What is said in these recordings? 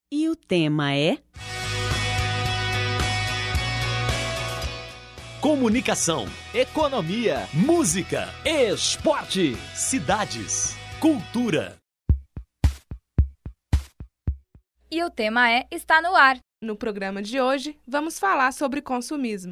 E o tema é... Comunicação, economia, música, esporte, cidades, cultura. E o tema é Está no Ar. No programa de hoje, vamos falar sobre consumismo.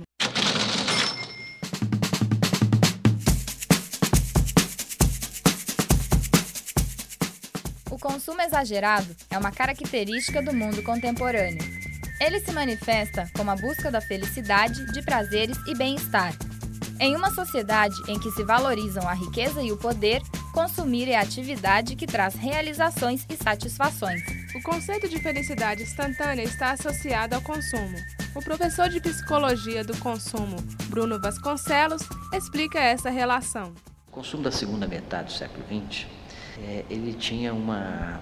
O consumo exagerado é uma característica do mundo contemporâneo. Ele se manifesta como a busca da felicidade, de prazeres e bem-estar. Em uma sociedade em que se valorizam a riqueza e o poder, consumir é a atividade que traz realizações e satisfações. O conceito de felicidade instantânea está associado ao consumo. O professor de psicologia do consumo, Bruno Vasconcelos, explica essa relação. O consumo da segunda metade do século XX, ele tinha uma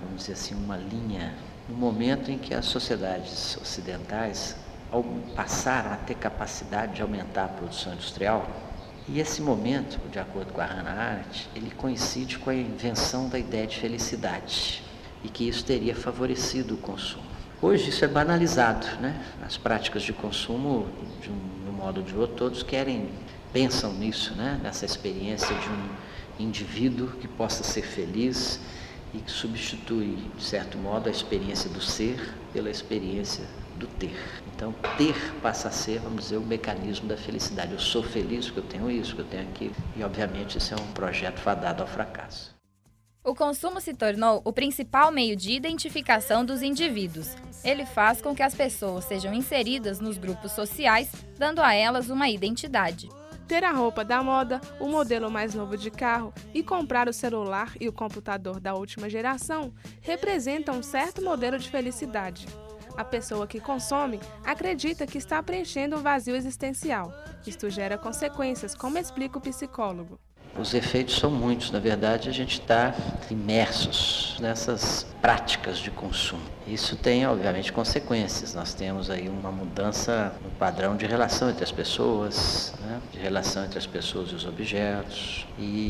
linha no momento em que as sociedades ocidentais passaram a ter capacidade de aumentar a produção industrial. E esse momento, de acordo com a Hannah Arendt, ele coincide com a invenção da ideia de felicidade e que isso teria favorecido o consumo. Hoje isso é banalizado, né? As práticas de consumo, de um modo ou de outro, todos pensam nisso, né? Nessa experiência de um indivíduo que possa ser feliz e que substitui, de certo modo, a experiência do ser pela experiência do ter. Então, ter passa a ser, vamos dizer, o mecanismo da felicidade. Eu sou feliz porque eu tenho isso, porque eu tenho aquilo. E, obviamente, isso é um projeto fadado ao fracasso. O consumo se tornou o principal meio de identificação dos indivíduos. Ele faz com que as pessoas sejam inseridas nos grupos sociais, dando a elas uma identidade. Ter a roupa da moda, o modelo mais novo de carro e comprar o celular e o computador da última geração representam um certo modelo de felicidade. A pessoa que consome acredita que está preenchendo um vazio existencial. Isto gera consequências, como explica o psicólogo. Os efeitos são muitos. Na verdade, a gente está imersos nessas práticas de consumo. Isso tem, obviamente, consequências. Nós temos aí uma mudança no padrão de relação entre as pessoas, né? De relação entre as pessoas e os objetos.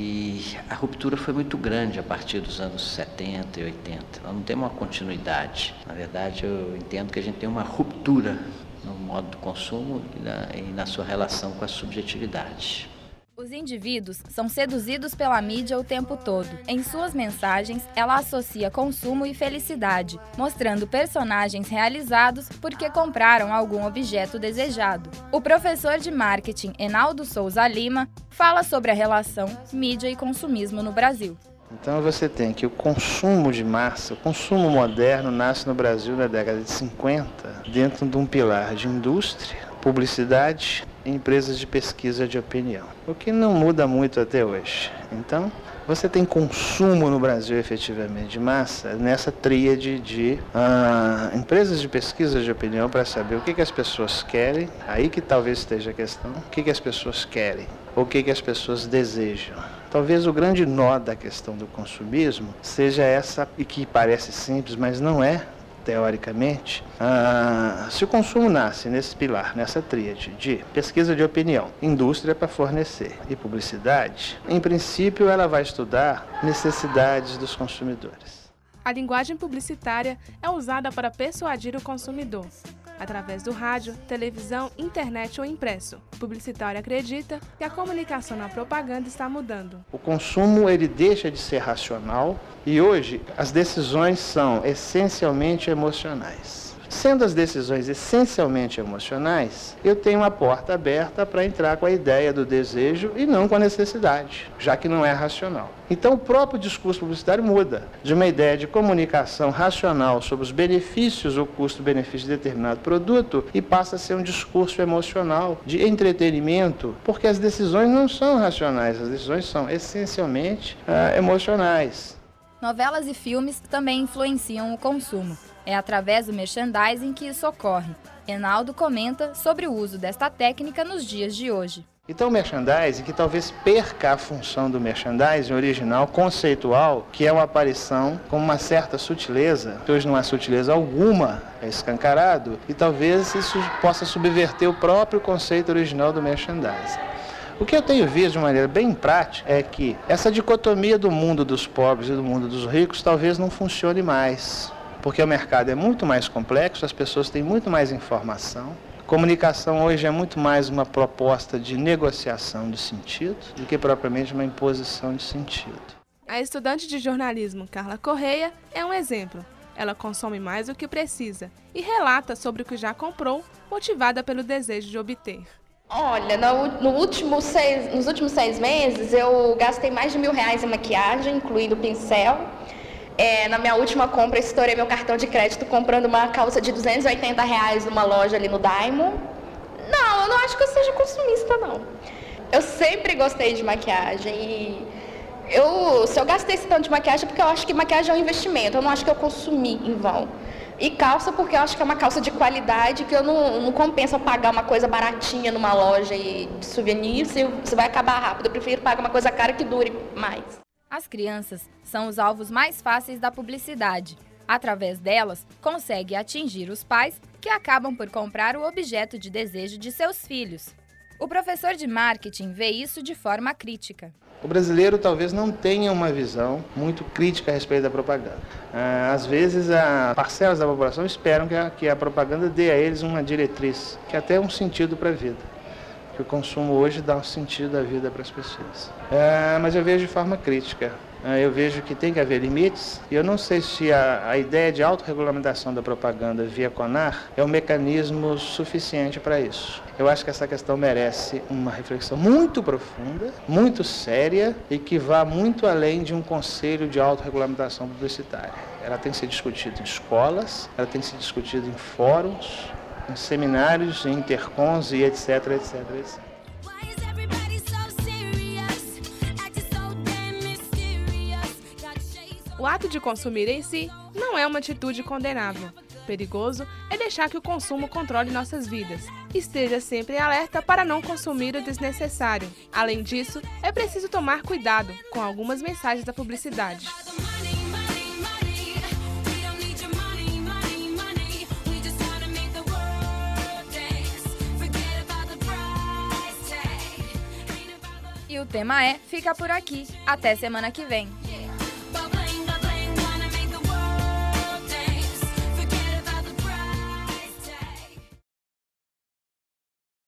E a ruptura foi muito grande a partir dos anos 70 e 80. Nós não temos uma continuidade. Na verdade, eu entendo que a gente tem uma ruptura no modo do consumo e na sua relação com a subjetividade. Os indivíduos são seduzidos pela mídia o tempo todo. Em suas mensagens, ela associa consumo e felicidade, mostrando personagens realizados porque compraram algum objeto desejado. O professor de marketing Enaldo Souza Lima fala sobre a relação mídia e consumismo no Brasil. Então você tem que o consumo de massa, o consumo moderno nasce no Brasil na década de 50, dentro de um pilar de indústria, publicidade e empresas de pesquisa de opinião, o que não muda muito até hoje. Então, você tem consumo no Brasil efetivamente de massa nessa tríade de empresas de pesquisa de opinião para saber o que as pessoas querem, aí que talvez esteja a questão, o que as pessoas querem, ou o que as pessoas desejam. Talvez o grande nó da questão do consumismo seja essa, e que parece simples, mas não é, teoricamente. Se o consumo nasce nesse pilar, nessa tríade de pesquisa de opinião, indústria para fornecer e publicidade, em princípio ela vai estudar necessidades dos consumidores. A linguagem publicitária é usada para persuadir o consumidor, através do rádio, televisão, internet ou impresso. O publicitário acredita que a comunicação na propaganda está mudando. O consumo ele deixa de ser racional e hoje as decisões são essencialmente emocionais. Sendo as decisões essencialmente emocionais, eu tenho uma porta aberta para entrar com a ideia do desejo e não com a necessidade, já que não é racional. Então o próprio discurso publicitário muda de uma ideia de comunicação racional sobre os benefícios ou custo-benefício de determinado produto e passa a ser um discurso emocional de entretenimento, porque as decisões não são racionais, as decisões são essencialmente emocionais. Novelas e filmes também influenciam o consumo. É através do merchandising que isso ocorre. Enaldo comenta sobre o uso desta técnica nos dias de hoje. Então o merchandising, que talvez perca a função do merchandising original, conceitual, que é uma aparição com uma certa sutileza, que hoje não há sutileza alguma, é escancarado, e talvez isso possa subverter o próprio conceito original do merchandising. O que eu tenho visto de maneira bem prática é que essa dicotomia do mundo dos pobres e do mundo dos ricos talvez não funcione mais. porque o mercado é muito mais complexo, as pessoas têm muito mais informação. Comunicação hoje é muito mais uma proposta de negociação de sentido do que propriamente uma imposição de sentido. A estudante de jornalismo Carla Correia é um exemplo. Ela consome mais do que precisa e relata sobre o que já comprou, motivada pelo desejo de obter. Olha, nos últimos 6 meses eu gastei mais de R$1.000 em maquiagem, incluindo pincel. Na minha última compra, estourei meu cartão de crédito comprando uma calça de R$280 numa loja ali no Diamond. Não, eu não acho que eu seja consumista, não. Eu sempre gostei de maquiagem e se eu gastei esse tanto de maquiagem é porque eu acho que maquiagem é um investimento, eu não acho que eu consumi em vão. E calça porque eu acho que é uma calça de qualidade que eu não compensa pagar uma coisa baratinha numa loja de souvenir, você vai acabar rápido. Eu prefiro pagar uma coisa cara que dure mais. As crianças são os alvos mais fáceis da publicidade. Através delas, consegue atingir os pais que acabam por comprar o objeto de desejo de seus filhos. O professor de marketing vê isso de forma crítica. O brasileiro talvez não tenha uma visão muito crítica a respeito da propaganda. Às vezes, parcelas da população esperam que a propaganda dê a eles uma diretriz, que até é um sentido para a vida. Que o consumo hoje dá um sentido da vida para as pessoas. Mas eu vejo de forma crítica. Eu vejo que tem que haver limites, e eu não sei se a ideia de autorregulamentação da propaganda via CONAR é um mecanismo suficiente para isso. Eu acho que essa questão merece uma reflexão muito profunda, muito séria, e que vá muito além de um conselho de autorregulamentação publicitária. Ela tem que ser discutida em escolas, ela tem que ser discutida em fóruns, em seminários, em intercons e etc, etc, etc. O ato de consumir em si não é uma atitude condenável. Perigoso é deixar que o consumo controle nossas vidas. Esteja sempre em alerta para não consumir o desnecessário. Além disso, é preciso tomar cuidado com algumas mensagens da publicidade. E o tema fica por aqui. Até semana que vem.